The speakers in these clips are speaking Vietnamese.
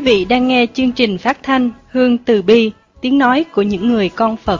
vị đang nghe chương trình phát thanh Hương Từ Bi, tiếng nói của những người con Phật.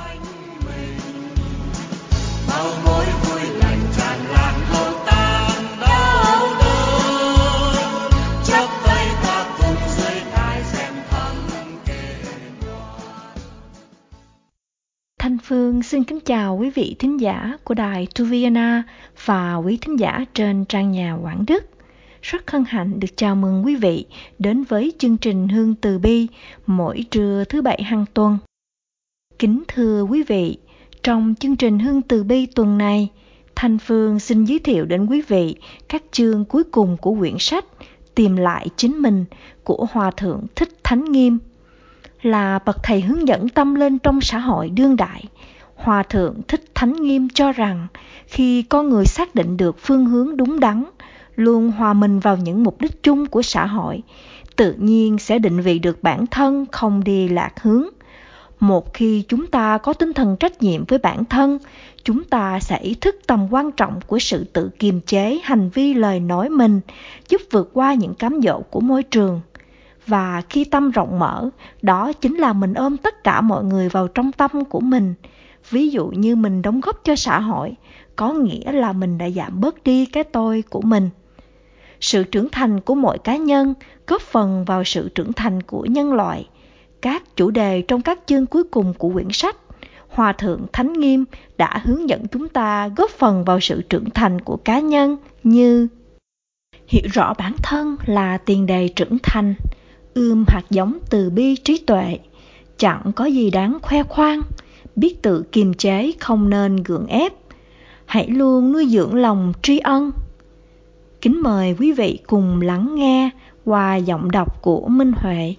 Thanh Phương xin kính chào quý vị thính giả của đài Tu Vienna và quý thính giả trên trang nhà Quảng Đức. Rất hân hạnh được chào mừng quý vị đến với chương trình Hương Từ Bi mỗi trưa thứ Bảy hàng tuần. Kính thưa quý vị, trong chương trình Hương Từ Bi tuần này, Thanh Phương xin giới thiệu đến quý vị các chương cuối cùng của quyển sách Tìm lại chính mình của Hòa Thượng Thích Thánh Nghiêm. Là bậc thầy hướng dẫn tâm linh trong xã hội đương đại, Hòa Thượng Thích Thánh Nghiêm cho rằng khi con người xác định được phương hướng đúng đắn, luôn hòa mình vào những mục đích chung của xã hội, tự nhiên sẽ định vị được bản thân không đi lạc hướng. Một khi chúng ta có tinh thần trách nhiệm với bản thân, chúng ta sẽ ý thức tầm quan trọng của sự tự kiềm chế hành vi lời nói mình, giúp vượt qua những cám dỗ của môi trường. Và khi tâm rộng mở, đó chính là mình ôm tất cả mọi người vào trong tâm của mình. Ví dụ như mình đóng góp cho xã hội, có nghĩa là mình đã giảm bớt đi cái tôi của mình. Sự trưởng thành của mỗi cá nhân góp phần vào sự trưởng thành của nhân loại. Các chủ đề trong các chương cuối cùng của quyển sách, Hòa Thượng Thánh Nghiêm đã hướng dẫn chúng ta góp phần vào sự trưởng thành của cá nhân như: hiểu rõ bản thân là tiền đề trưởng thành, ươm hạt giống từ bi trí tuệ, chẳng có gì đáng khoe khoang, biết tự kiềm chế không nên gượng ép, hãy luôn nuôi dưỡng lòng tri ân. Kính mời quý vị cùng lắng nghe qua giọng đọc của Minh Huệ.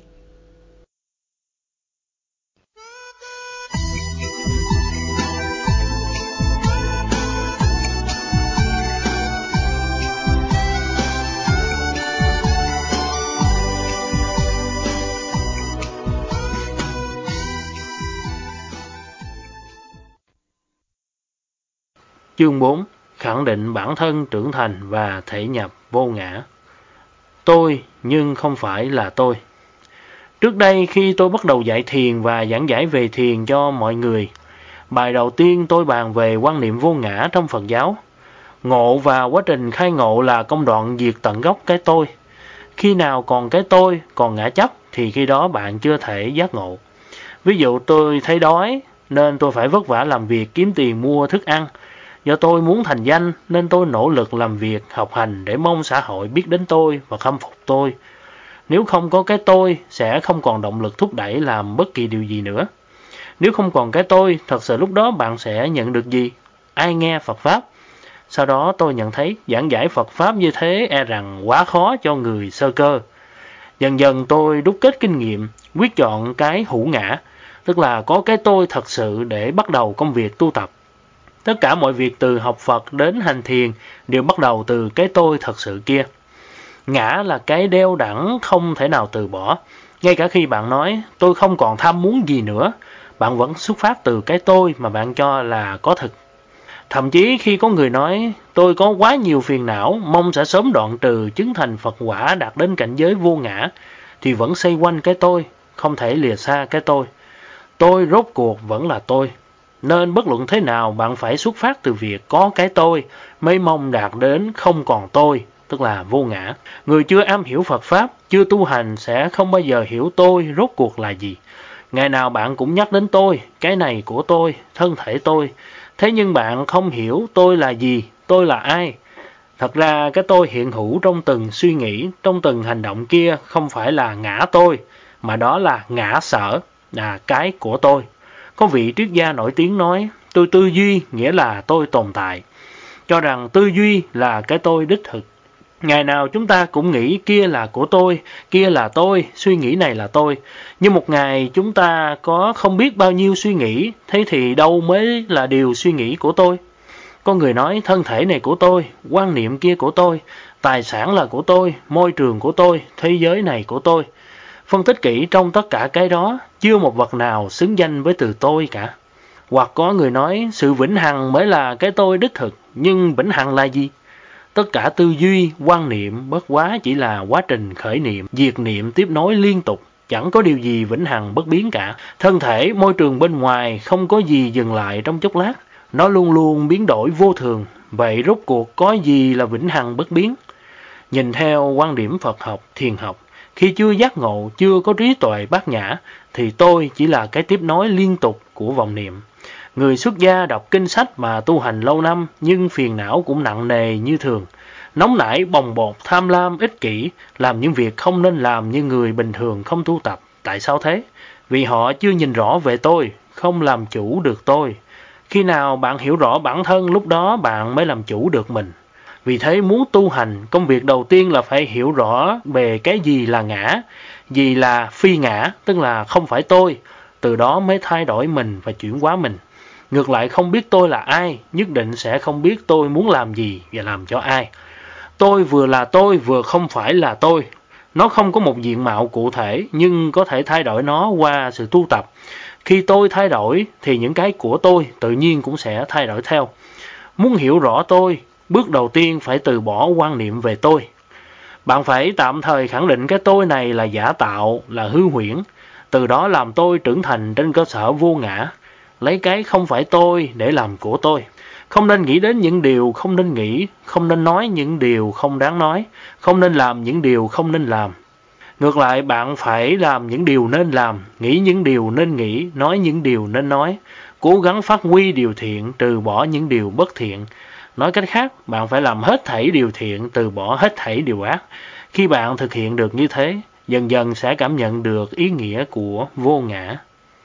Chương 4. Khẳng định bản thân trưởng thành và thể nhập vô ngã. Tôi nhưng không phải là tôi. Trước đây khi tôi bắt đầu dạy thiền và giảng giải về thiền cho mọi người, bài đầu tiên tôi bàn về quan niệm vô ngã trong Phật giáo. Ngộ và quá trình khai ngộ là công đoạn diệt tận gốc cái tôi. Khi nào còn cái tôi, còn ngã chấp thì khi đó bạn chưa thể giác ngộ. Ví dụ tôi thấy đói nên tôi phải vất vả làm việc kiếm tiền mua thức ăn. Do tôi muốn thành danh nên tôi nỗ lực làm việc, học hành để mong xã hội biết đến tôi và khâm phục tôi. Nếu không có cái tôi, sẽ không còn động lực thúc đẩy làm bất kỳ điều gì nữa. Nếu không còn cái tôi, thật sự lúc đó bạn sẽ nhận được gì? Ai nghe Phật Pháp? Sau đó tôi nhận thấy giảng giải Phật Pháp như thế e rằng quá khó cho người sơ cơ. Dần dần tôi đúc kết kinh nghiệm, quyết chọn cái hữu ngã, tức là có cái tôi thật sự để bắt đầu công việc tu tập. Tất cả mọi việc từ học Phật đến hành thiền đều bắt đầu từ cái tôi thật sự kia. Ngã là cái đeo đẳng không thể nào từ bỏ. Ngay cả khi bạn nói tôi không còn tham muốn gì nữa, bạn vẫn xuất phát từ cái tôi mà bạn cho là có thực. Thậm chí khi có người nói tôi có quá nhiều phiền não, mong sẽ sớm đoạn trừ chứng thành Phật quả đạt đến cảnh giới vô ngã, thì vẫn xoay quanh cái tôi, không thể lìa xa cái tôi. Tôi rốt cuộc vẫn là tôi. Nên bất luận thế nào bạn phải xuất phát từ việc có cái tôi mới mong đạt đến không còn tôi, tức là vô ngã. Người chưa am hiểu Phật Pháp, chưa tu hành sẽ không bao giờ hiểu tôi rốt cuộc là gì. Ngày nào bạn cũng nhắc đến tôi, cái này của tôi, thân thể tôi. Thế nhưng bạn không hiểu tôi là gì, tôi là ai. Thật ra cái tôi hiện hữu trong từng suy nghĩ, trong từng hành động kia không phải là ngã tôi, mà đó là ngã sở, là cái của tôi. Có vị triết gia nổi tiếng nói, tôi tư duy nghĩa là tôi tồn tại, cho rằng tư duy là cái tôi đích thực. Ngày nào chúng ta cũng nghĩ kia là của tôi, kia là tôi, suy nghĩ này là tôi. Nhưng một ngày chúng ta có không biết bao nhiêu suy nghĩ, thế thì đâu mới là điều suy nghĩ của tôi. Có người nói thân thể này của tôi, quan niệm kia của tôi, tài sản là của tôi, môi trường của tôi, thế giới này của tôi. Phân tích kỹ trong tất cả cái đó, chưa một vật nào xứng danh với từ tôi cả. Hoặc có người nói sự vĩnh hằng mới là cái tôi đích thực, nhưng vĩnh hằng là gì? Tất cả tư duy, quan niệm bất quá chỉ là quá trình khởi niệm, diệt niệm tiếp nối liên tục. Chẳng có điều gì vĩnh hằng bất biến cả. Thân thể, môi trường bên ngoài không có gì dừng lại trong chốc lát. Nó luôn luôn biến đổi vô thường. Vậy rốt cuộc có gì là vĩnh hằng bất biến? Nhìn theo quan điểm Phật học, thiền học, khi chưa giác ngộ, chưa có trí tuệ bát nhã, thì tôi chỉ là cái tiếp nối liên tục của vọng niệm. Người xuất gia đọc kinh sách mà tu hành lâu năm, nhưng phiền não cũng nặng nề như thường. Nóng nảy, bồng bột, tham lam, ích kỷ, làm những việc không nên làm như người bình thường không tu tập. Tại sao thế? Vì họ chưa nhìn rõ về tôi, không làm chủ được tôi. Khi nào bạn hiểu rõ bản thân, lúc đó bạn mới làm chủ được mình. Vì thế muốn tu hành, công việc đầu tiên là phải hiểu rõ về cái gì là ngã, gì là phi ngã, tức là không phải tôi. Từ đó mới thay đổi mình và chuyển hóa mình. Ngược lại không biết tôi là ai, nhất định sẽ không biết tôi muốn làm gì và làm cho ai. Tôi vừa là tôi, vừa không phải là tôi. Nó không có một diện mạo cụ thể, nhưng có thể thay đổi nó qua sự tu tập. Khi tôi thay đổi, thì những cái của tôi tự nhiên cũng sẽ thay đổi theo. Muốn hiểu rõ tôi, bước đầu tiên phải từ bỏ quan niệm về tôi. Bạn phải tạm thời khẳng định cái tôi này là giả tạo, là hư huyễn. Từ đó làm tôi trưởng thành trên cơ sở vô ngã. Lấy cái không phải tôi để làm của tôi. Không nên nghĩ đến những điều không nên nghĩ, không nên nói những điều không đáng nói, không nên làm những điều không nên làm. Ngược lại, bạn phải làm những điều nên làm, nghĩ những điều nên nghĩ, nói những điều nên nói, cố gắng phát huy điều thiện, từ bỏ những điều bất thiện. Nói cách khác, bạn phải làm hết thảy điều thiện, từ bỏ hết thảy điều ác. Khi bạn thực hiện được như thế, dần dần sẽ cảm nhận được ý nghĩa của vô ngã.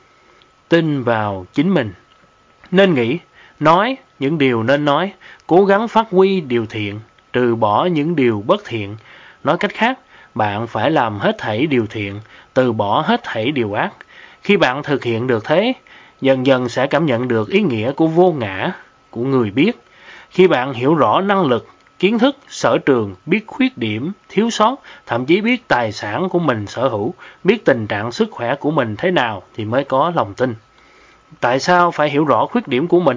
Tin vào chính mình. Nên nghĩ, nói những điều nên nói, cố gắng phát huy điều thiện, trừ bỏ những điều bất thiện. Nói cách khác, bạn phải làm hết thảy điều thiện, từ bỏ hết thảy điều ác. Khi bạn thực hiện được thế, dần dần sẽ cảm nhận được ý nghĩa của vô ngã, của người biết. Khi bạn hiểu rõ năng lực, kiến thức, sở trường, biết khuyết điểm, thiếu sót, thậm chí biết tài sản của mình sở hữu, biết tình trạng sức khỏe của mình thế nào thì mới có lòng tin. Tại sao phải hiểu rõ khuyết điểm của mình?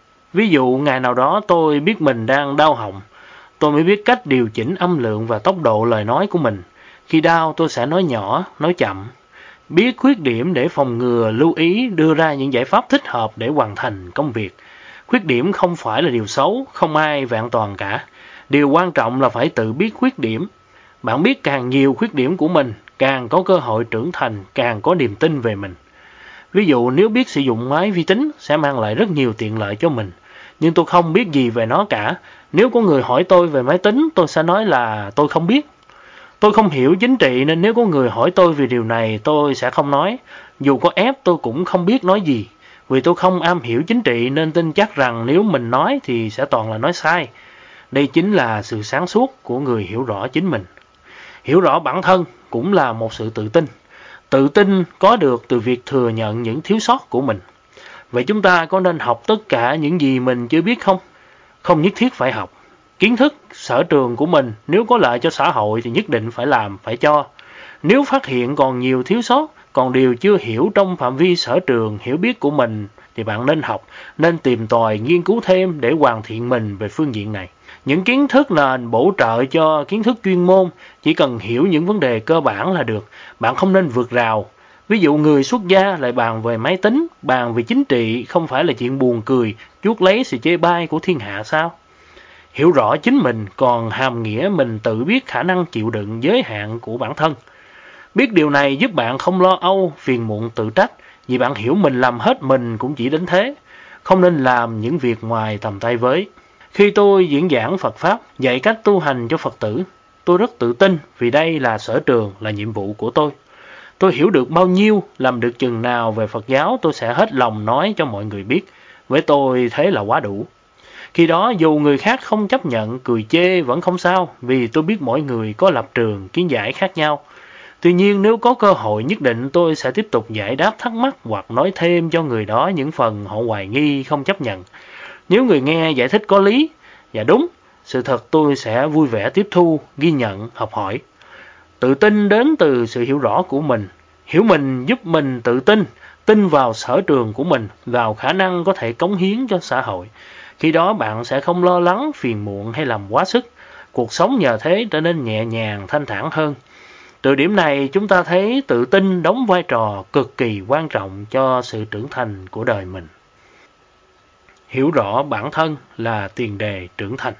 Ví dụ ngày nào đó tôi biết mình đang đau họng, tôi mới biết cách điều chỉnh âm lượng và tốc độ lời nói của mình. Khi đau tôi sẽ nói nhỏ, nói chậm. Biết khuyết điểm để phòng ngừa, lưu ý, đưa ra những giải pháp thích hợp để hoàn thành công việc. Khuyết điểm không phải là điều xấu, không ai vẹn toàn cả. Điều quan trọng là phải tự biết khuyết điểm. Bạn biết càng nhiều khuyết điểm của mình, càng có cơ hội trưởng thành, càng có niềm tin về mình. Ví dụ nếu biết sử dụng máy vi tính sẽ mang lại rất nhiều tiện lợi cho mình. Nhưng tôi không biết gì về nó cả. Nếu có người hỏi tôi về máy tính, tôi sẽ nói là tôi không biết. Tôi không hiểu chính trị nên nếu có người hỏi tôi về điều này, tôi sẽ không nói. Dù có ép tôi cũng không biết nói gì. Vì tôi không am hiểu chính trị nên tin chắc rằng nếu mình nói thì sẽ toàn là nói sai. Đây chính là sự sáng suốt của người hiểu rõ chính mình. Hiểu rõ bản thân cũng là một sự tự tin. Tự tin có được từ việc thừa nhận những thiếu sót của mình. Vậy chúng ta có nên học tất cả những gì mình chưa biết không? Không nhất thiết phải học. Kiến thức, sở trường của mình nếu có lợi cho xã hội thì nhất định phải làm, phải cho. Nếu phát hiện còn nhiều thiếu sót, còn điều chưa hiểu trong phạm vi sở trường, hiểu biết của mình thì bạn nên học, nên tìm tòi, nghiên cứu thêm để hoàn thiện mình về phương diện này. Những kiến thức nền bổ trợ cho kiến thức chuyên môn, chỉ cần hiểu những vấn đề cơ bản là được, bạn không nên vượt rào. Ví dụ người xuất gia lại bàn về máy tính, bàn về chính trị không phải là chuyện buồn cười, chuốc lấy sự chê bai của thiên hạ sao? Hiểu rõ chính mình còn hàm nghĩa mình tự biết khả năng chịu đựng giới hạn của bản thân. Biết điều này giúp bạn không lo âu, phiền muộn tự trách, vì bạn hiểu mình làm hết mình cũng chỉ đến thế, không nên làm những việc ngoài tầm tay với. Khi tôi diễn giảng Phật Pháp, dạy cách tu hành cho Phật tử, tôi rất tự tin vì đây là sở trường, là nhiệm vụ của tôi. Tôi hiểu được bao nhiêu, làm được chừng nào về Phật giáo tôi sẽ hết lòng nói cho mọi người biết. Với tôi thế là quá đủ. Khi đó dù người khác không chấp nhận, cười chê vẫn không sao, vì tôi biết mỗi người có lập trường, kiến giải khác nhau. Tuy nhiên nếu có cơ hội nhất định tôi sẽ tiếp tục giải đáp thắc mắc hoặc nói thêm cho người đó những phần họ hoài nghi không chấp nhận. Nếu người nghe giải thích có lý và đúng, sự thật tôi sẽ vui vẻ tiếp thu, ghi nhận, học hỏi. Tự tin đến từ sự hiểu rõ của mình. Hiểu mình giúp mình tự tin, tin vào sở trường của mình, vào khả năng có thể cống hiến cho xã hội. Khi đó bạn sẽ không lo lắng, phiền muộn hay làm quá sức. cuộc sống nhờ thế trở nên nhẹ nhàng, thanh thản hơn. Từ điểm này chúng ta thấy tự tin đóng vai trò cực kỳ quan trọng cho sự trưởng thành của đời mình. Hiểu rõ bản thân là tiền đề trưởng thành.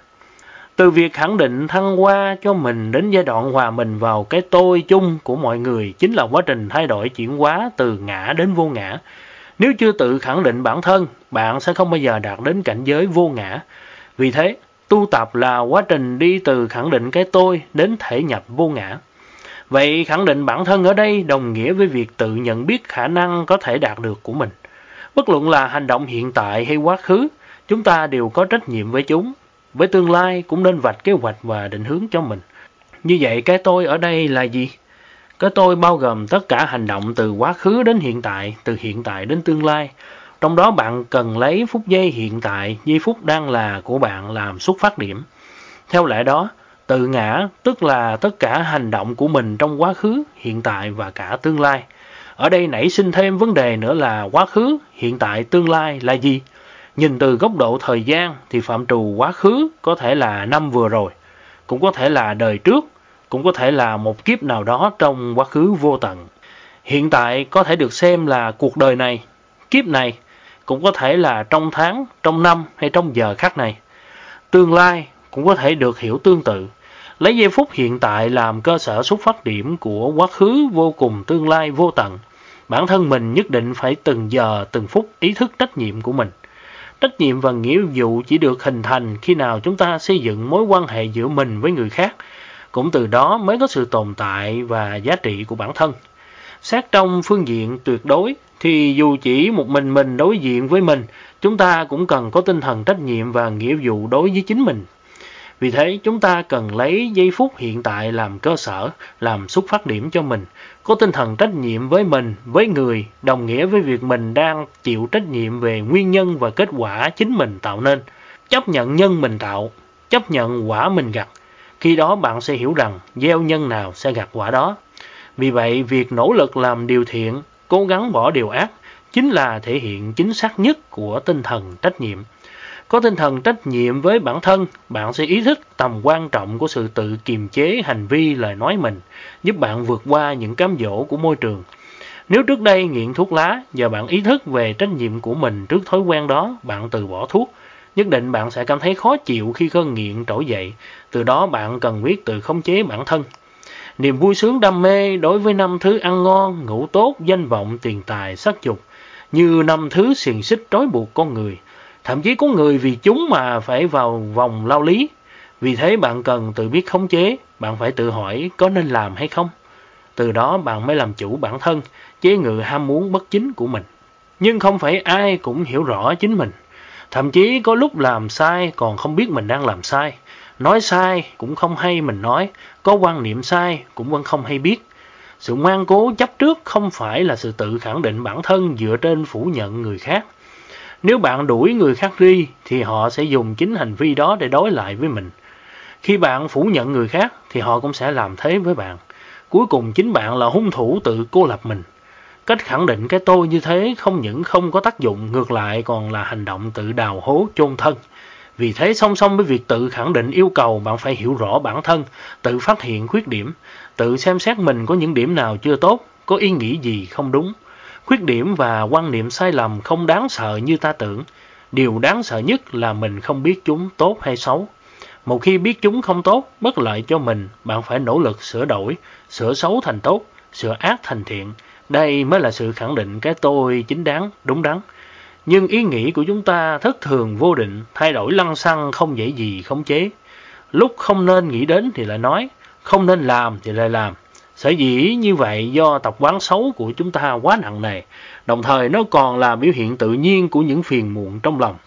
Từ việc khẳng định thăng hoa cho mình đến giai đoạn hòa mình vào cái tôi chung của mọi người chính là quá trình thay đổi chuyển hóa từ ngã đến vô ngã. Nếu chưa tự khẳng định bản thân, bạn sẽ không bao giờ đạt đến cảnh giới vô ngã. Vì thế, tu tập là quá trình đi từ khẳng định cái tôi đến thể nhập vô ngã. Vậy khẳng định bản thân ở đây đồng nghĩa với việc tự nhận biết khả năng có thể đạt được của mình. Bất luận là hành động hiện tại hay quá khứ, chúng ta đều có trách nhiệm với chúng. Với tương lai cũng nên vạch kế hoạch và định hướng cho mình. Như vậy cái tôi ở đây là gì? Cái tôi bao gồm tất cả hành động từ quá khứ đến hiện tại, từ hiện tại đến tương lai. Trong đó bạn cần lấy phút giây hiện tại, giây phút đang là của bạn làm xuất phát điểm. Theo lẽ đó, tự ngã tức là tất cả hành động của mình trong quá khứ, hiện tại và cả tương lai. Ở đây nảy sinh thêm vấn đề nữa là quá khứ, hiện tại, tương lai là gì? Nhìn từ góc độ thời gian thì phạm trù quá khứ có thể là năm vừa rồi, cũng có thể là đời trước, cũng có thể là một kiếp nào đó trong quá khứ vô tận. Hiện tại có thể được xem là cuộc đời này, kiếp này, cũng có thể là trong tháng, trong năm hay trong giờ khắc này. Tương lai cũng có thể được hiểu tương tự. Lấy giây phút hiện tại làm cơ sở xuất phát điểm của quá khứ vô cùng tương lai vô tận. Bản thân mình nhất định phải từng giờ từng phút ý thức trách nhiệm của mình. Trách nhiệm và nghĩa vụ chỉ được hình thành khi nào chúng ta xây dựng mối quan hệ giữa mình với người khác. Cũng từ đó mới có sự tồn tại và giá trị của bản thân. Xét trong phương diện tuyệt đối thì dù chỉ một mình đối diện với mình, chúng ta cũng cần có tinh thần trách nhiệm và nghĩa vụ đối với chính mình. Vì thế chúng ta cần lấy giây phút hiện tại làm cơ sở, làm xuất phát điểm cho mình. Có tinh thần trách nhiệm với mình, với người, đồng nghĩa với việc mình đang chịu trách nhiệm về nguyên nhân và kết quả chính mình tạo nên. Chấp nhận nhân mình tạo, chấp nhận quả mình gặt. Khi đó bạn sẽ hiểu rằng gieo nhân nào sẽ gặt quả đó. Vì vậy, việc nỗ lực làm điều thiện, cố gắng bỏ điều ác, chính là thể hiện chính xác nhất của tinh thần trách nhiệm. Có tinh thần trách nhiệm với bản thân, bạn sẽ ý thức tầm quan trọng của sự tự kiềm chế hành vi lời nói mình, giúp bạn vượt qua những cám dỗ của môi trường. Nếu trước đây nghiện thuốc lá, giờ bạn ý thức về trách nhiệm của mình trước thói quen đó, bạn từ bỏ thuốc, nhất định bạn sẽ cảm thấy khó chịu khi cơn nghiện trỗi dậy. Từ đó bạn cần biết tự khống chế bản thân. Niềm vui sướng đam mê đối với 5 thứ ăn ngon, ngủ tốt, danh vọng, tiền tài, sắc dục, như 5 thứ xiềng xích trói buộc con người. Thậm chí có người vì chúng mà phải vào vòng lao lý. Vì thế bạn cần tự biết khống chế, bạn phải tự hỏi có nên làm hay không. Từ đó bạn mới làm chủ bản thân, chế ngự ham muốn bất chính của mình. Nhưng không phải ai cũng hiểu rõ chính mình. Thậm chí có lúc làm sai còn không biết mình đang làm sai. Nói sai cũng không hay mình nói, có quan niệm sai cũng vẫn không hay biết. Sự ngoan cố chấp trước không phải là sự tự khẳng định bản thân dựa trên phủ nhận người khác. Nếu bạn đuổi người khác đi thì họ sẽ dùng chính hành vi đó để đối lại với mình. Khi bạn phủ nhận người khác thì họ cũng sẽ làm thế với bạn. Cuối cùng chính bạn là hung thủ tự cô lập mình. Cách khẳng định cái tôi như thế không những không có tác dụng, ngược lại còn là hành động tự đào hố chôn thân. Vì thế song song với việc tự khẳng định yêu cầu bạn phải hiểu rõ bản thân, tự phát hiện khuyết điểm, tự xem xét mình có những điểm nào chưa tốt, có ý nghĩ gì không đúng. Khuyết điểm và quan niệm sai lầm không đáng sợ như ta tưởng. Điều đáng sợ nhất là mình không biết chúng tốt hay xấu. Một khi biết chúng không tốt, bất lợi cho mình, bạn phải nỗ lực sửa đổi, sửa xấu thành tốt, sửa ác thành thiện. Đây mới là sự khẳng định cái tôi chính đáng, đúng đắn. Nhưng ý nghĩ của chúng ta thất thường vô định, thay đổi lăng xăng không dễ gì khống chế. Lúc không nên nghĩ đến thì lại nói, không nên làm thì lại làm. Sở dĩ như vậy do tập quán xấu của chúng ta quá nặng nề, đồng thời nó còn là biểu hiện tự nhiên của những phiền muộn trong lòng.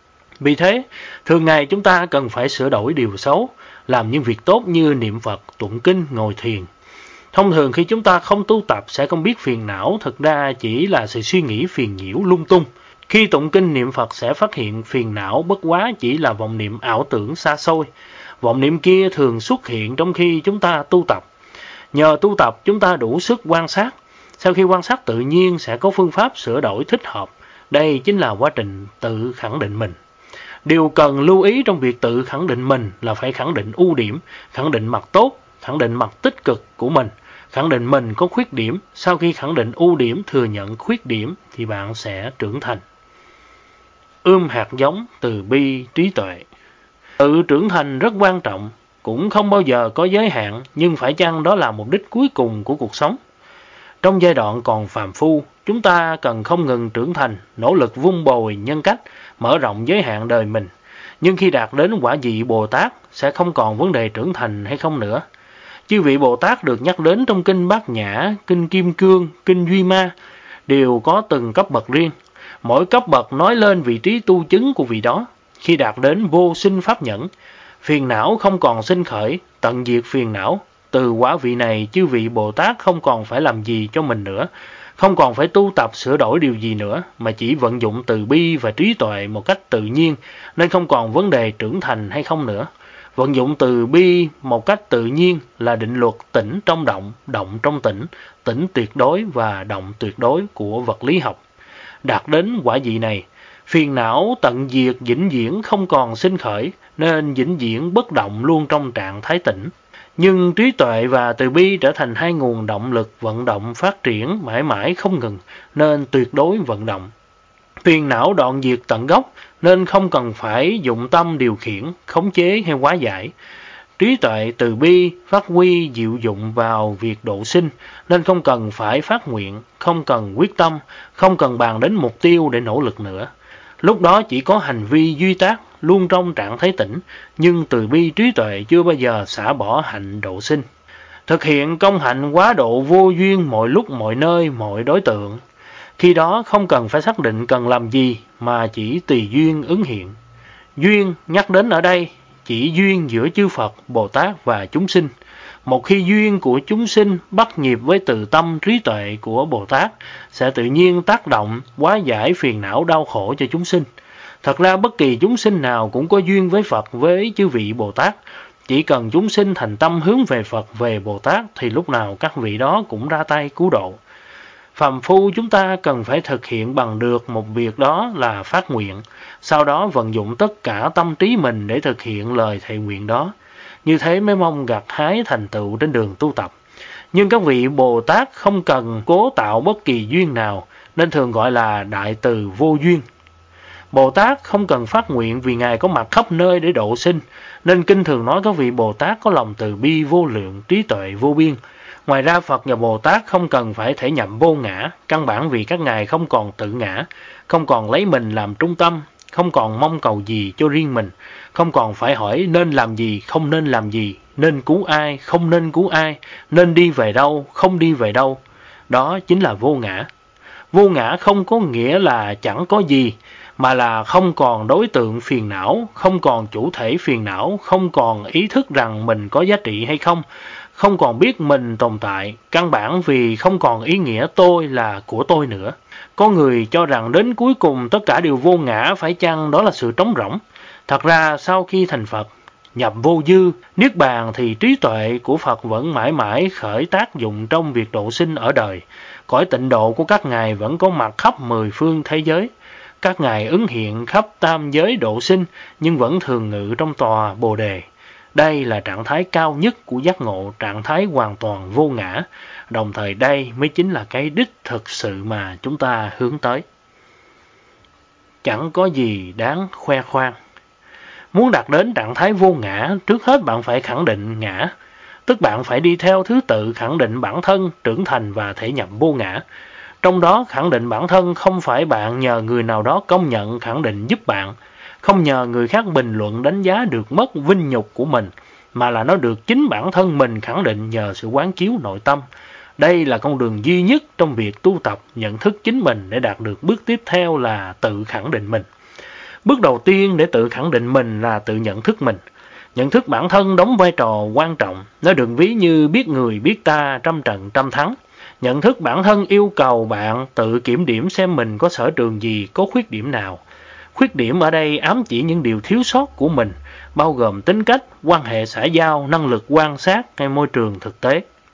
Vì thế, thường ngày chúng ta cần phải sửa đổi điều xấu, làm những việc tốt như niệm Phật, tụng kinh, ngồi thiền. Thông thường khi chúng ta không tu tập sẽ không biết phiền não thực ra chỉ là sự suy nghĩ phiền nhiễu lung tung. Khi tụng kinh niệm Phật sẽ phát hiện phiền não bất quá chỉ là vọng niệm ảo tưởng xa xôi. Vọng niệm kia thường xuất hiện trong khi chúng ta tu tập. Nhờ tu tập chúng ta đủ sức quan sát. Sau khi quan sát tự nhiên sẽ có phương pháp sửa đổi thích hợp. Đây chính là quá trình tự khẳng định mình. Điều cần lưu ý trong việc tự khẳng định mình là phải khẳng định ưu điểm, khẳng định mặt tốt, khẳng định mặt tích cực của mình, khẳng định mình có khuyết điểm. Sau khi khẳng định ưu điểm, thừa nhận khuyết điểm thì bạn sẽ trưởng thành. Hạt giống từ bi trí tuệ. Tự trưởng thành rất quan trọng, cũng không bao giờ có giới hạn, nhưng phải chăng đó là mục đích cuối cùng của cuộc sống? Trong giai đoạn còn phàm phu, chúng ta cần không ngừng trưởng thành, nỗ lực vun bồi nhân cách, mở rộng giới hạn đời mình. Nhưng khi đạt đến quả vị Bồ Tát, sẽ không còn vấn đề trưởng thành hay không nữa. Chư vị Bồ Tát được nhắc đến trong kinh Bát Nhã, kinh Kim Cương, kinh Duy Ma, đều có từng cấp bậc riêng. Mỗi cấp bậc nói lên vị trí tu chứng của vị đó. Khi đạt đến vô sinh pháp nhẫn, phiền não không còn sinh khởi, tận diệt phiền não. Từ quả vị này, chư vị Bồ Tát không còn phải làm gì cho mình nữa, không còn phải tu tập sửa đổi điều gì nữa, mà chỉ vận dụng từ bi và trí tuệ một cách tự nhiên, nên không còn vấn đề trưởng thành hay không nữa. Vận dụng từ bi một cách tự nhiên là định luật tĩnh trong động, động trong tĩnh, tĩnh tuyệt đối và động tuyệt đối của vật lý học. Đạt đến quả vị này, phiền não tận diệt vĩnh viễn không còn sinh khởi, nên vĩnh viễn bất động luôn trong trạng thái tĩnh. Nhưng trí tuệ và từ bi trở thành hai nguồn động lực vận động phát triển mãi mãi không ngừng, nên tuyệt đối vận động. Phiền não đoạn diệt tận gốc, nên không cần phải dụng tâm điều khiển, khống chế hay hóa giải. Trí tuệ từ bi phát huy diệu dụng vào việc độ sinh, nên không cần phải phát nguyện, không cần quyết tâm, không cần bàn đến mục tiêu để nỗ lực nữa. Lúc đó chỉ có hành vi duy tác, luôn trong trạng thái tĩnh, nhưng từ bi trí tuệ chưa bao giờ xả bỏ hạnh độ sinh. Thực hiện công hạnh quá độ vô duyên mọi lúc mọi nơi mọi đối tượng. Khi đó không cần phải xác định cần làm gì, mà chỉ tùy duyên ứng hiện. Duyên nhắc đến ở đây chỉ duyên giữa chư Phật, Bồ Tát và chúng sinh. Một khi duyên của chúng sinh bắt nhịp với từ tâm trí tuệ của Bồ Tát, sẽ tự nhiên tác động hóa giải phiền não đau khổ cho chúng sinh. Thật ra bất kỳ chúng sinh nào cũng có duyên với Phật, với chư vị Bồ Tát. Chỉ cần chúng sinh thành tâm hướng về Phật, về Bồ Tát, thì lúc nào các vị đó cũng ra tay cứu độ. Phàm phu chúng ta cần phải thực hiện bằng được một việc, đó là phát nguyện, sau đó vận dụng tất cả tâm trí mình để thực hiện lời thệ nguyện đó. Như thế mới mong gặt hái thành tựu trên đường tu tập. Nhưng các vị Bồ Tát không cần cố tạo bất kỳ duyên nào, nên thường gọi là đại từ vô duyên. Bồ Tát không cần phát nguyện vì Ngài có mặt khắp nơi để độ sinh, nên kinh thường nói các vị Bồ Tát có lòng từ bi vô lượng, trí tuệ vô biên. Ngoài ra Phật và Bồ Tát không cần phải thể nhập vô ngã, căn bản vì các ngài không còn tự ngã, không còn lấy mình làm trung tâm, không còn mong cầu gì cho riêng mình, không còn phải hỏi nên làm gì, không nên làm gì, nên cứu ai, không nên cứu ai, nên đi về đâu, không đi về đâu. Đó chính là vô ngã. Vô ngã không có nghĩa là chẳng có gì, mà là không còn đối tượng phiền não, không còn chủ thể phiền não, không còn ý thức rằng mình có giá trị hay không, không còn biết mình tồn tại, căn bản vì không còn ý nghĩa tôi là của tôi nữa. Có người cho rằng đến cuối cùng tất cả đều vô ngã, phải chăng đó là sự trống rỗng? Thật ra sau khi thành Phật, nhập vô dư, niết bàn thì trí tuệ của Phật vẫn mãi mãi khởi tác dụng trong việc độ sinh ở đời. Cõi tịnh độ của các ngài vẫn có mặt khắp mười phương thế giới. Các ngài ứng hiện khắp tam giới độ sinh, nhưng vẫn thường ngự trong tòa Bồ Đề. Đây là trạng thái cao nhất của giác ngộ, trạng thái hoàn toàn vô ngã. Đồng thời đây mới chính là cái đích thực sự mà chúng ta hướng tới. Chẳng có gì đáng khoe khoang. Muốn đạt đến trạng thái vô ngã, trước hết bạn phải khẳng định ngã. Tức bạn phải đi theo thứ tự khẳng định bản thân, trưởng thành và thể nhập vô ngã. Trong đó khẳng định bản thân không phải bạn nhờ người nào đó công nhận khẳng định giúp bạn, không nhờ người khác bình luận đánh giá được mất vinh nhục của mình, mà là nó được chính bản thân mình khẳng định nhờ sự quán chiếu nội tâm. Đây là con đường duy nhất trong việc tu tập nhận thức chính mình để đạt được bước tiếp theo là tự khẳng định mình. Bước đầu tiên để tự khẳng định mình là tự nhận thức mình. Nhận thức bản thân đóng vai trò quan trọng, nó được ví như biết người biết ta, trăm trận trăm thắng. Nhận thức bản thân yêu cầu bạn tự kiểm điểm xem mình có sở trường gì, có khuyết điểm nào. Khuyết điểm ở đây ám chỉ những điều thiếu sót của mình, bao gồm tính cách, quan hệ xã giao, năng lực quan sát hay môi trường thực tế.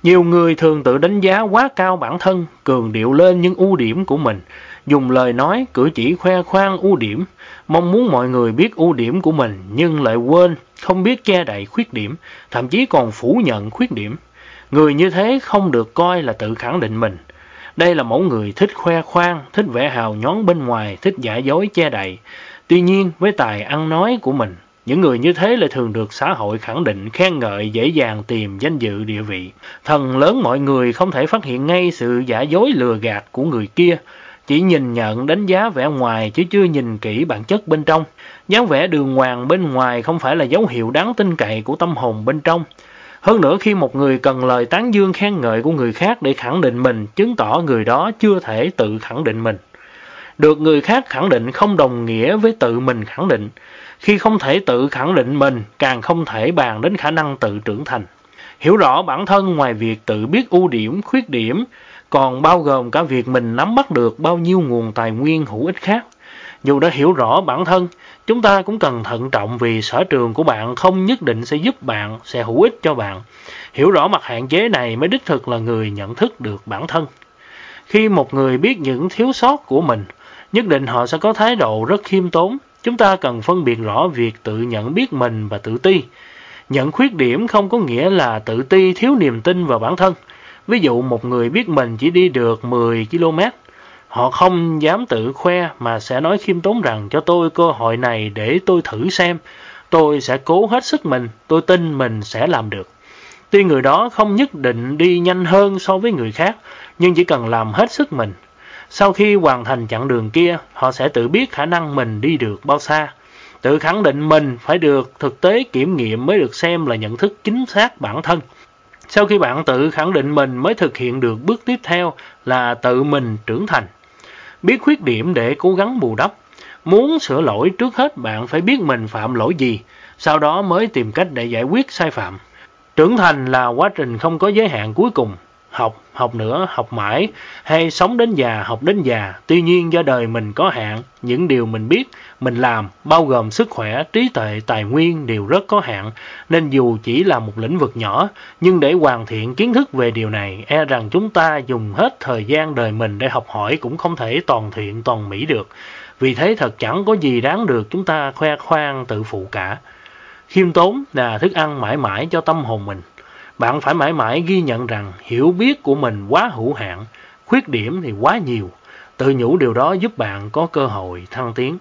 Nhiều người thường tự đánh giá quá cao bản thân, cường điệu lên những ưu điểm của mình, dùng lời nói, cử chỉ khoe khoang ưu điểm, mong muốn mọi người biết ưu điểm của mình nhưng lại quên, không biết che đậy khuyết điểm, thậm chí còn phủ nhận khuyết điểm. Người như thế không được coi là tự khẳng định mình. Đây là mẫu người thích khoe khoang, thích vẻ hào nhoáng bên ngoài, thích giả dối che đậy. Tuy nhiên, với tài ăn nói của mình, những người như thế lại thường được xã hội khẳng định, khen ngợi, dễ dàng tìm danh dự địa vị. Phần lớn mọi người không thể phát hiện ngay sự giả dối lừa gạt của người kia, chỉ nhìn nhận đánh giá vẻ ngoài chứ chưa nhìn kỹ bản chất bên trong. Dáng vẻ đường hoàng bên ngoài không phải là dấu hiệu đáng tin cậy của tâm hồn bên trong. Hơn nữa, khi một người cần lời tán dương khen ngợi của người khác để khẳng định mình, chứng tỏ người đó chưa thể tự khẳng định mình. Được người khác khẳng định không đồng nghĩa với tự mình khẳng định. Khi không thể tự khẳng định mình, càng không thể bàn đến khả năng tự trưởng thành. Hiểu rõ bản thân ngoài việc tự biết ưu điểm, khuyết điểm, còn bao gồm cả việc mình nắm bắt được bao nhiêu nguồn tài nguyên hữu ích khác. Dù đã hiểu rõ bản thân, chúng ta cũng cần thận trọng vì sở trường của bạn không nhất định sẽ giúp bạn, sẽ hữu ích cho bạn. Hiểu rõ mặt hạn chế này mới đích thực là người nhận thức được bản thân. Khi một người biết những thiếu sót của mình, nhất định họ sẽ có thái độ rất khiêm tốn. Chúng ta cần phân biệt rõ việc tự nhận biết mình và tự ti. Nhận khuyết điểm không có nghĩa là tự ti thiếu niềm tin vào bản thân. Ví dụ một người biết mình chỉ đi được 10 km, họ không dám tự khoe mà sẽ nói khiêm tốn rằng cho tôi cơ hội này để tôi thử xem. Tôi sẽ cố hết sức mình, tôi tin mình sẽ làm được. Tuy người đó không nhất định đi nhanh hơn so với người khác, nhưng chỉ cần làm hết sức mình. Sau khi hoàn thành chặng đường kia, họ sẽ tự biết khả năng mình đi được bao xa. Tự khẳng định mình phải được thực tế kiểm nghiệm mới được xem là nhận thức chính xác bản thân. Sau khi bạn tự khẳng định mình mới thực hiện được bước tiếp theo là tự mình trưởng thành. Biết khuyết điểm để cố gắng bù đắp. Muốn sửa lỗi, trước hết bạn phải biết mình phạm lỗi gì, sau đó mới tìm cách để giải quyết sai phạm. Trưởng thành là quá trình không có giới hạn cuối cùng. Học nữa, học mãi, hay sống đến già, học đến già. Tuy nhiên do đời mình có hạn, những điều mình biết, mình làm, bao gồm sức khỏe, trí tuệ, tài nguyên đều rất có hạn. Nên dù chỉ là một lĩnh vực nhỏ, nhưng để hoàn thiện kiến thức về điều này, e rằng chúng ta dùng hết thời gian đời mình để học hỏi cũng không thể toàn thiện toàn mỹ được. Vì thế thật chẳng có gì đáng được chúng ta khoe khoang tự phụ cả. Khiêm tốn là thức ăn mãi mãi cho tâm hồn mình. Bạn phải mãi mãi ghi nhận rằng hiểu biết của mình quá hữu hạn, khuyết điểm thì quá nhiều. Tự nhủ điều đó giúp bạn có cơ hội thăng tiến.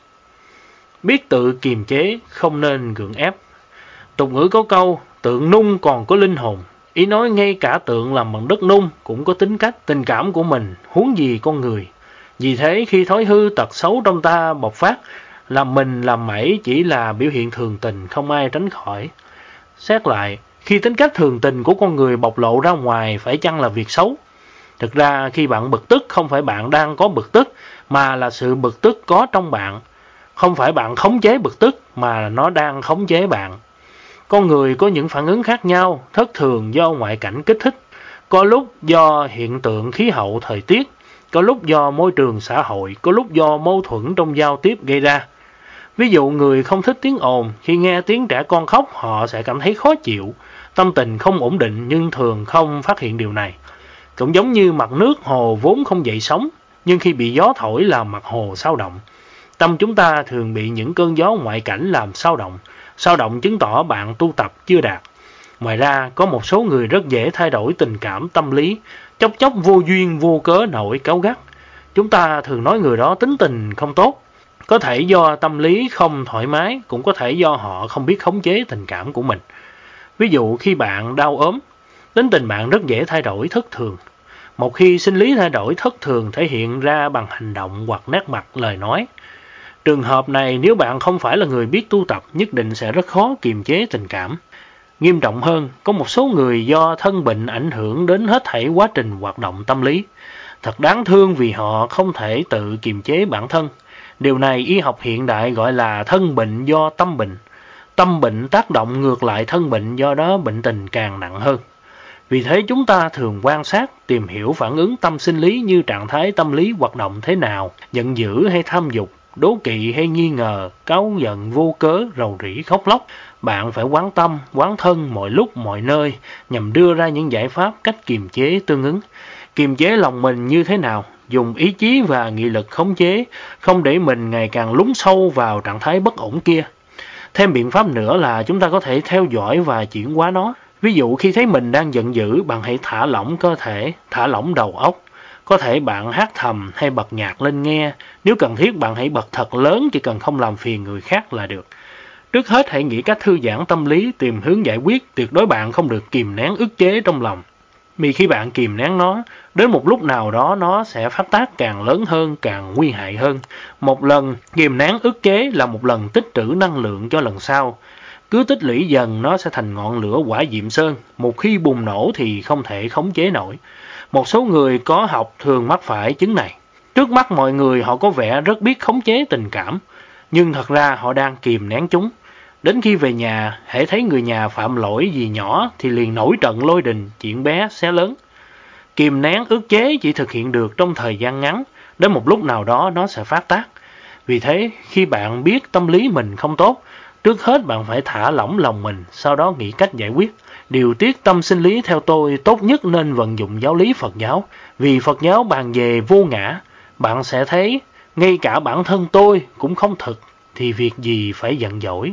Biết tự kiềm chế, không nên gượng ép. Tục ngữ có câu, tượng nung còn có linh hồn. Ý nói ngay cả tượng làm bằng đất nung cũng có tính cách, tình cảm của mình, huống gì con người. Vì thế khi thói hư tật xấu trong ta bộc phát, làm mình làm mẩy chỉ là biểu hiện thường tình không ai tránh khỏi. Xét lại, khi tính cách thường tình của con người bộc lộ ra ngoài phải chăng là việc xấu? Thực ra khi bạn bực tức không phải bạn đang có bực tức, mà là sự bực tức có trong bạn. Không phải bạn khống chế bực tức, mà nó đang khống chế bạn. Con người có những phản ứng khác nhau, thất thường do ngoại cảnh kích thích, có lúc do hiện tượng khí hậu thời tiết, có lúc do môi trường xã hội, có lúc do mâu thuẫn trong giao tiếp gây ra. Ví dụ người không thích tiếng ồn, khi nghe tiếng trẻ con khóc họ sẽ cảm thấy khó chịu, tâm tình không ổn định nhưng thường không phát hiện điều này. Cũng giống như mặt nước hồ vốn không dậy sóng, nhưng khi bị gió thổi làm mặt hồ xao động. Tâm chúng ta thường bị những cơn gió ngoại cảnh làm xao động. Xao động chứng tỏ bạn tu tập chưa đạt. Ngoài ra, có một số người rất dễ thay đổi tình cảm tâm lý, chốc chốc vô duyên vô cớ nổi cáu gắt. Chúng ta thường nói người đó tính tình không tốt. Có thể do tâm lý không thoải mái, cũng có thể do họ không biết khống chế tình cảm của mình. Ví dụ khi bạn đau ốm, tính tình bạn rất dễ thay đổi thất thường. Một khi sinh lý thay đổi thất thường thể hiện ra bằng hành động hoặc nét mặt, lời nói. Trường hợp này nếu bạn không phải là người biết tu tập nhất định sẽ rất khó kiềm chế tình cảm. Nghiêm trọng hơn, có một số người do thân bệnh ảnh hưởng đến hết thảy quá trình hoạt động tâm lý. Thật đáng thương vì họ không thể tự kiềm chế bản thân. Điều này y học hiện đại gọi là thân bệnh do tâm bệnh. Tâm bệnh tác động ngược lại thân bệnh, do đó bệnh tình càng nặng hơn. Vì thế chúng ta thường quan sát, tìm hiểu phản ứng tâm sinh lý như trạng thái tâm lý hoạt động thế nào, giận dữ hay tham dục, đố kỵ hay nghi ngờ, cáu giận vô cớ, rầu rĩ khóc lóc. Bạn phải quán tâm, quán thân mọi lúc mọi nơi nhằm đưa ra những giải pháp cách kiềm chế tương ứng. Kiềm chế lòng mình như thế nào? Dùng ý chí và nghị lực khống chế, không để mình ngày càng lún sâu vào trạng thái bất ổn kia. Thêm biện pháp nữa là chúng ta có thể theo dõi và chuyển hóa nó. Ví dụ khi thấy mình đang giận dữ, bạn hãy thả lỏng cơ thể, thả lỏng đầu óc. Có thể bạn hát thầm hay bật nhạc lên nghe. Nếu cần thiết bạn hãy bật thật lớn, chỉ cần không làm phiền người khác là được. Trước hết hãy nghĩ cách thư giãn tâm lý, tìm hướng giải quyết. Tuyệt đối bạn không được kìm nén ức chế trong lòng. Vì khi bạn kìm nén nó, đến một lúc nào đó nó sẽ phát tác càng lớn hơn, càng nguy hại hơn. Một lần kìm nén ức chế là một lần tích trữ năng lượng cho lần sau. Cứ tích lũy dần nó sẽ thành ngọn lửa hỏa diệm sơn. Một khi bùng nổ thì không thể khống chế nổi. Một số người có học thường mắc phải chứng này. Trước mắt mọi người họ có vẻ rất biết khống chế tình cảm, nhưng thật ra họ đang kìm nén chúng. Đến khi về nhà, hễ thấy người nhà phạm lỗi gì nhỏ thì liền nổi trận lôi đình, chuyện bé xé lớn. Kìm nén ức chế chỉ thực hiện được trong thời gian ngắn, đến một lúc nào đó nó sẽ phát tác. Vì thế, khi bạn biết tâm lý mình không tốt, trước hết bạn phải thả lỏng lòng mình, sau đó nghĩ cách giải quyết. Điều tiết tâm sinh lý theo tôi tốt nhất nên vận dụng giáo lý Phật giáo. Vì Phật giáo bàn về vô ngã, bạn sẽ thấy ngay cả bản thân tôi cũng không thực, thì việc gì phải giận dỗi.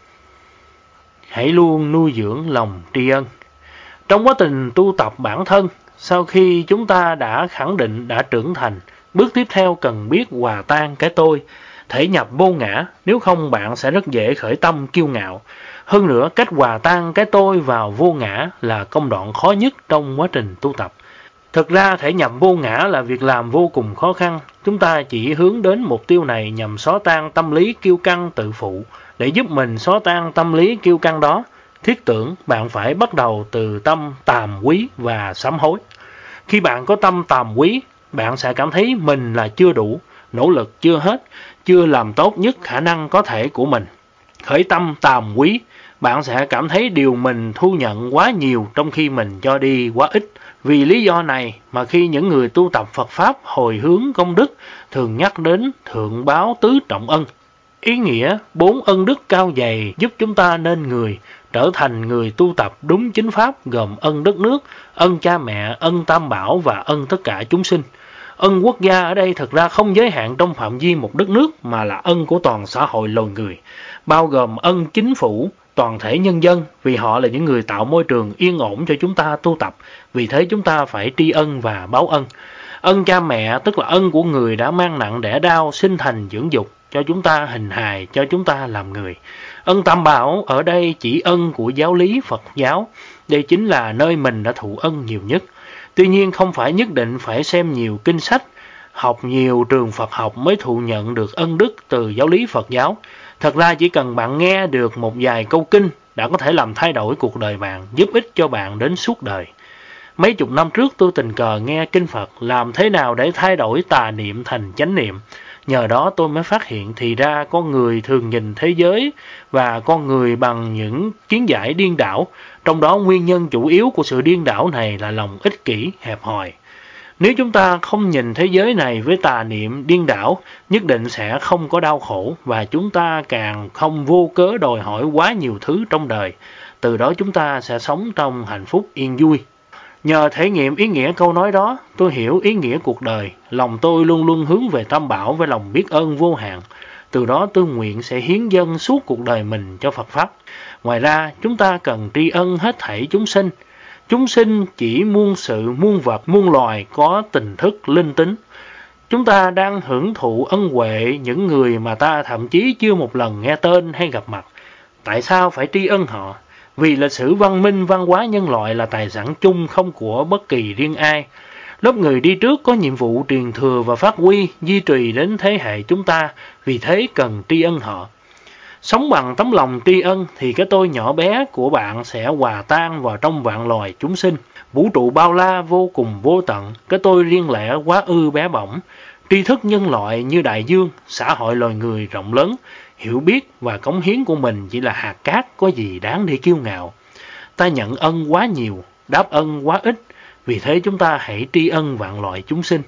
Hãy luôn nuôi dưỡng lòng tri ân. Trong quá trình tu tập bản thân, sau khi chúng ta đã khẳng định đã trưởng thành, bước tiếp theo cần biết hòa tan cái tôi, thể nhập vô ngã, nếu không bạn sẽ rất dễ khởi tâm kiêu ngạo. Hơn nữa, cách hòa tan cái tôi vào vô ngã là công đoạn khó nhất trong quá trình tu tập. Thực ra thể nhập vô ngã là việc làm vô cùng khó khăn. Chúng ta chỉ hướng đến mục tiêu này nhằm xóa tan tâm lý kiêu căng tự phụ. Để giúp mình xóa tan tâm lý kiêu căng đó, thiết tưởng bạn phải bắt đầu từ tâm tàm quý và sám hối. Khi bạn có tâm tàm quý, bạn sẽ cảm thấy mình là chưa đủ, nỗ lực chưa hết, chưa làm tốt nhất khả năng có thể của mình. Khởi tâm tàm quý, bạn sẽ cảm thấy điều mình thu nhận quá nhiều trong khi mình cho đi quá ít. Vì lý do này mà khi những người tu tập Phật Pháp hồi hướng công đức thường nhắc đến thượng báo tứ trọng ân. Ý nghĩa 4 ân đức cao dày giúp chúng ta nên người, trở thành người tu tập đúng chính pháp gồm ân đất nước, ân cha mẹ, ân tam bảo và ân tất cả chúng sinh. Ân quốc gia ở đây thực ra không giới hạn trong phạm vi một đất nước mà là ân của toàn xã hội loài người, bao gồm ân chính phủ, toàn thể nhân dân vì họ là những người tạo môi trường yên ổn cho chúng ta tu tập, vì thế chúng ta phải tri ân và báo ân. Ân cha mẹ tức là ân của người đã mang nặng đẻ đau, sinh thành dưỡng dục, cho chúng ta hình hài, cho chúng ta làm người. Ân tam bảo ở đây chỉ ân của giáo lý Phật giáo, đây chính là nơi mình đã thụ ân nhiều nhất. Tuy nhiên không phải nhất định phải xem nhiều kinh sách, học nhiều trường Phật học mới thụ nhận được ân đức từ giáo lý Phật giáo. Thật ra chỉ cần bạn nghe được một vài câu kinh đã có thể làm thay đổi cuộc đời bạn, giúp ích cho bạn đến suốt đời. Mấy chục năm trước tôi tình cờ nghe kinh Phật làm thế nào để thay đổi tà niệm thành chánh niệm. Nhờ đó tôi mới phát hiện thì ra con người thường nhìn thế giới và con người bằng những kiến giải điên đảo. Trong đó nguyên nhân chủ yếu của sự điên đảo này là lòng ích kỷ, hẹp hòi. Nếu chúng ta không nhìn thế giới này với tà niệm điên đảo, nhất định sẽ không có đau khổ và chúng ta càng không vô cớ đòi hỏi quá nhiều thứ trong đời. Từ đó chúng ta sẽ sống trong hạnh phúc yên vui. Nhờ thể nghiệm ý nghĩa câu nói đó, tôi hiểu ý nghĩa cuộc đời. Lòng tôi luôn luôn hướng về Tam Bảo với lòng biết ơn vô hạn. Từ đó tôi nguyện sẽ hiến dâng suốt cuộc đời mình cho Phật Pháp. Ngoài ra, chúng ta cần tri ân hết thảy chúng sinh. Chúng sinh chỉ muôn sự, muôn vật, muôn loài có tình thức, linh tính. Chúng ta đang hưởng thụ ân huệ những người mà ta thậm chí chưa một lần nghe tên hay gặp mặt. Tại sao phải tri ân họ? Vì lịch sử văn minh, văn hóa nhân loại là tài sản chung không của bất kỳ riêng ai. Lớp người đi trước có nhiệm vụ truyền thừa và phát huy, duy trì đến thế hệ chúng ta, vì thế cần tri ân họ. Sống bằng tấm lòng tri ân thì cái tôi nhỏ bé của bạn sẽ hòa tan vào trong vạn loài chúng sinh. Vũ trụ bao la vô cùng vô tận, cái tôi riêng lẻ quá ư bé bỏng. Tri thức nhân loại như đại dương, xã hội loài người rộng lớn, hiểu biết và cống hiến của mình chỉ là hạt cát có gì đáng để kiêu ngạo. Ta nhận ân quá nhiều, đáp ân quá ít, vì thế chúng ta hãy tri ân vạn loại chúng sinh.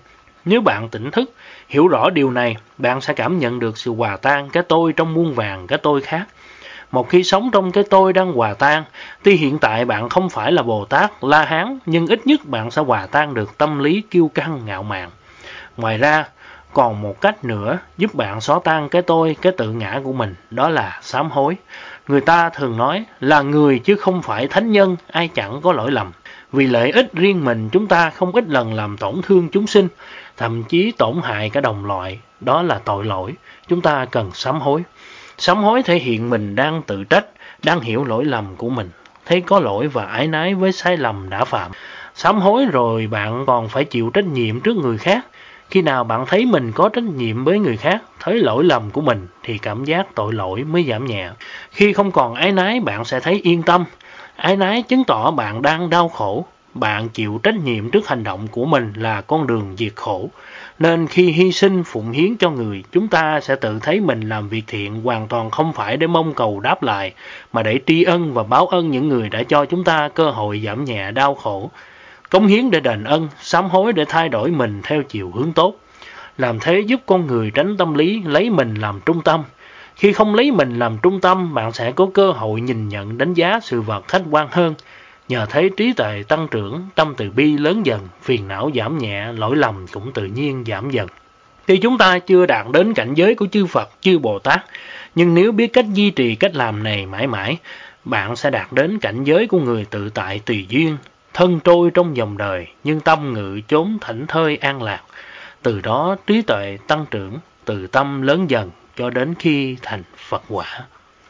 Nếu bạn tỉnh thức, hiểu rõ điều này, bạn sẽ cảm nhận được sự hòa tan cái tôi trong muôn vàn cái tôi khác. Một khi sống trong cái tôi đang hòa tan, tuy hiện tại bạn không phải là Bồ Tát, La Hán, nhưng ít nhất bạn sẽ hòa tan được tâm lý kiêu căng, ngạo mạn. Ngoài ra, còn một cách nữa giúp bạn xóa tan cái tôi, cái tự ngã của mình, đó là sám hối. Người ta thường nói là người chứ không phải thánh nhân, ai chẳng có lỗi lầm. Vì lợi ích riêng mình, chúng ta không ít lần làm tổn thương chúng sinh, thậm chí tổn hại cả đồng loại. Đó là tội lỗi. Chúng ta cần sám hối. Sám hối thể hiện mình đang tự trách, đang hiểu lỗi lầm của mình, thấy có lỗi và áy náy với sai lầm đã phạm. Sám hối rồi bạn còn phải chịu trách nhiệm trước người khác. Khi nào bạn thấy mình có trách nhiệm với người khác, thấy lỗi lầm của mình, thì cảm giác tội lỗi mới giảm nhẹ. Khi không còn áy náy, bạn sẽ thấy yên tâm. Áy náy chứng tỏ bạn đang đau khổ. Bạn chịu trách nhiệm trước hành động của mình là con đường diệt khổ. Nên khi hy sinh phụng hiến cho người, chúng ta sẽ tự thấy mình làm việc thiện hoàn toàn không phải để mong cầu đáp lại, mà để tri ân và báo ân những người đã cho chúng ta cơ hội giảm nhẹ đau khổ. Cống hiến để đền ân, sám hối để thay đổi mình theo chiều hướng tốt. Làm thế giúp con người tránh tâm lý lấy mình làm trung tâm. Khi không lấy mình làm trung tâm, bạn sẽ có cơ hội nhìn nhận đánh giá sự vật khách quan hơn. Nhờ thấy trí tuệ tăng trưởng, tâm từ bi lớn dần, phiền não giảm nhẹ, lỗi lầm cũng tự nhiên giảm dần. Tuy chúng ta chưa đạt đến cảnh giới của chư Phật, chư Bồ Tát, nhưng nếu biết cách duy trì cách làm này mãi mãi, bạn sẽ đạt đến cảnh giới của người tự tại tùy duyên, thân trôi trong dòng đời, nhưng tâm ngự chốn thảnh thơi an lạc. Từ đó trí tuệ tăng trưởng, từ tâm lớn dần cho đến khi thành Phật quả.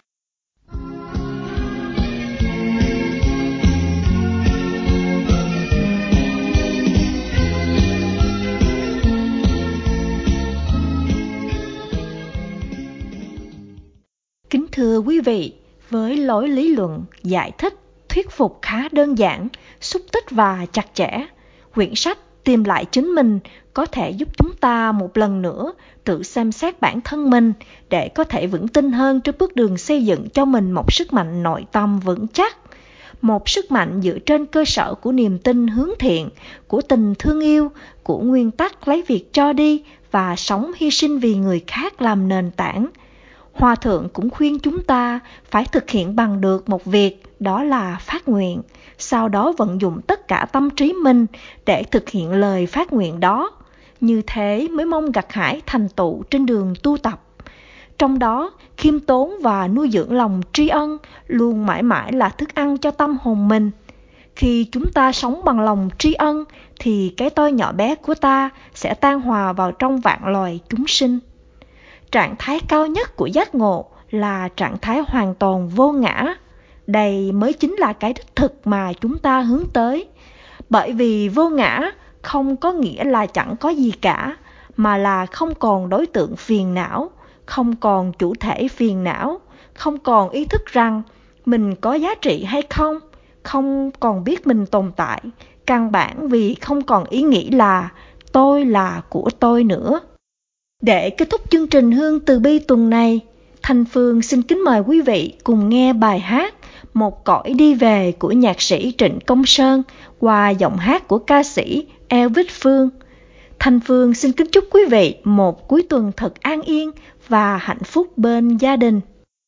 Kính thưa quý vị, với lối lý luận, giải thích, thuyết phục khá đơn giản, xúc tích và chặt chẽ, quyển sách Tìm lại chính mình có thể giúp chúng ta một lần nữa tự xem xét bản thân mình để có thể vững tin hơn trên bước đường xây dựng cho mình một sức mạnh nội tâm vững chắc. Một sức mạnh dựa trên cơ sở của niềm tin hướng thiện, của tình thương yêu, của nguyên tắc lấy việc cho đi và sống hy sinh vì người khác làm nền tảng. Hòa thượng cũng khuyên chúng ta phải thực hiện bằng được một việc, đó là phát nguyện, sau đó vận dụng tất cả tâm trí mình để thực hiện lời phát nguyện đó. Như thế mới mong gặt hái thành tựu trên đường tu tập. Trong đó, khiêm tốn và nuôi dưỡng lòng tri ân luôn mãi mãi là thức ăn cho tâm hồn mình. Khi chúng ta sống bằng lòng tri ân, thì cái tôi nhỏ bé của ta sẽ tan hòa vào trong vạn loài chúng sinh. Trạng thái cao nhất của giác ngộ là trạng thái hoàn toàn vô ngã. Đây mới chính là cái đích thực mà chúng ta hướng tới. Bởi vì vô ngã không có nghĩa là chẳng có gì cả, mà là không còn đối tượng phiền não, không còn chủ thể phiền não, không còn ý thức rằng mình có giá trị hay không, không còn biết mình tồn tại, căn bản vì không còn ý nghĩ là tôi là của tôi nữa. Để kết thúc chương trình Hương Từ Bi tuần này, Thanh Phương xin kính mời quý vị cùng nghe bài hát Một Cõi Đi Về của nhạc sĩ Trịnh Công Sơn qua giọng hát của ca sĩ Elvis Phương. Thanh Phương xin kính chúc quý vị một cuối tuần thật an yên và hạnh phúc bên gia đình.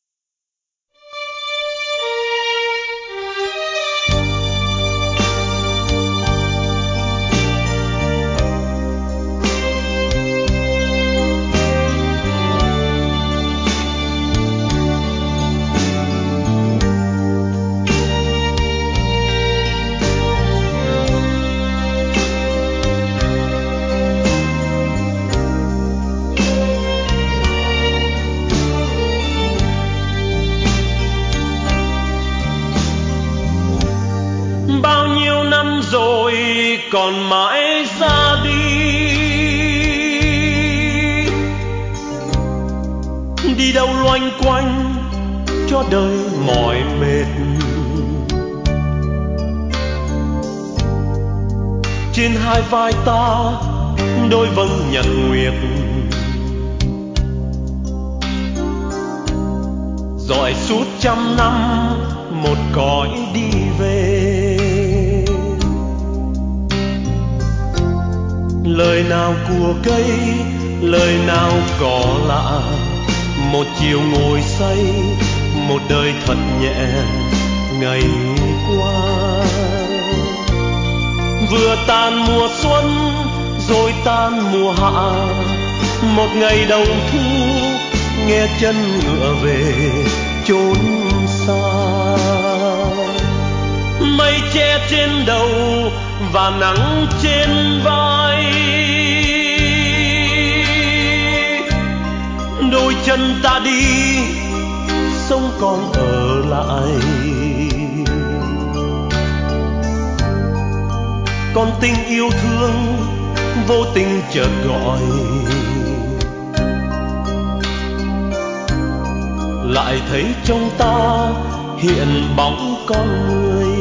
Còn mãi ra đi, đi đâu loanh quanh cho đời mỏi mệt. Trên hai vai ta đôi vầng nhật nguyệt, dõi suốt trăm năm một cõi đi về. lời nào của cây, lời nào cỏ lạ. Một chiều ngồi say, một đời thật nhẹ ngày qua. Vừa tàn mùa xuân rồi tan mùa hạ, một ngày đầu thu nghe chân ngựa về chốn xa. Mây che trên đầu và nắng trên vai, đôi chân ta đi sông còn ở lại. Còn tình yêu thương vô tình chợt gọi, lại thấy trong ta hiện bóng con người.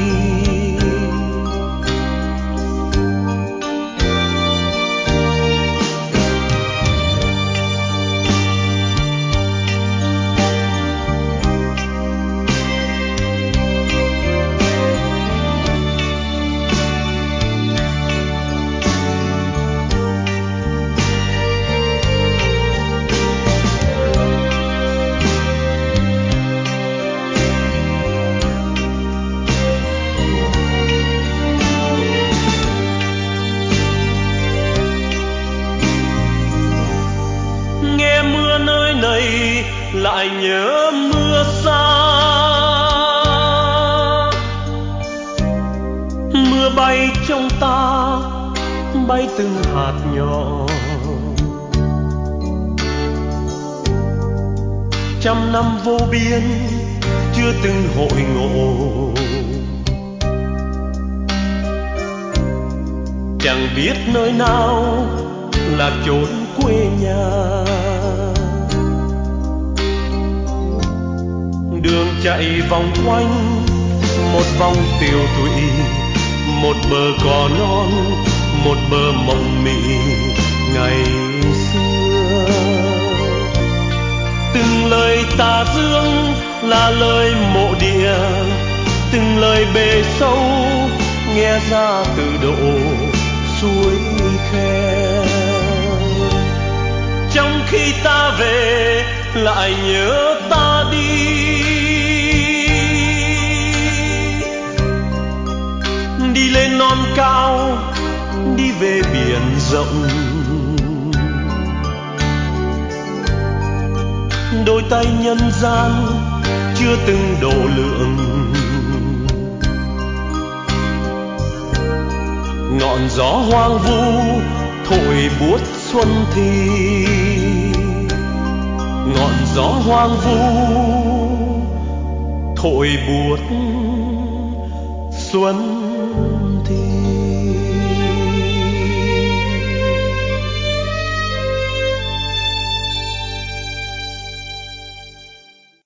Lại nhớ mưa xa, mưa bay trong ta, bay từng hạt nhỏ. Trăm năm vô biên chưa từng hội ngộ, chẳng biết nơi nào là chốn quê nhà. Đường chạy vòng quanh một vòng tiều tụy, một bờ cỏ non, một bờ mộng mị ngày xưa. Từng lời tà dương là lời mộ địa, từng lời bề sâu nghe ra từ độ suối khe. Trong khi ta về lại nhớ ta đi, đi lên non cao, đi về biển rộng. Đôi tay nhân gian chưa từng độ lượng, ngọn gió hoang vu thổi buốt xuân thì. Ngọn gió hoang vu thổi buốt xuân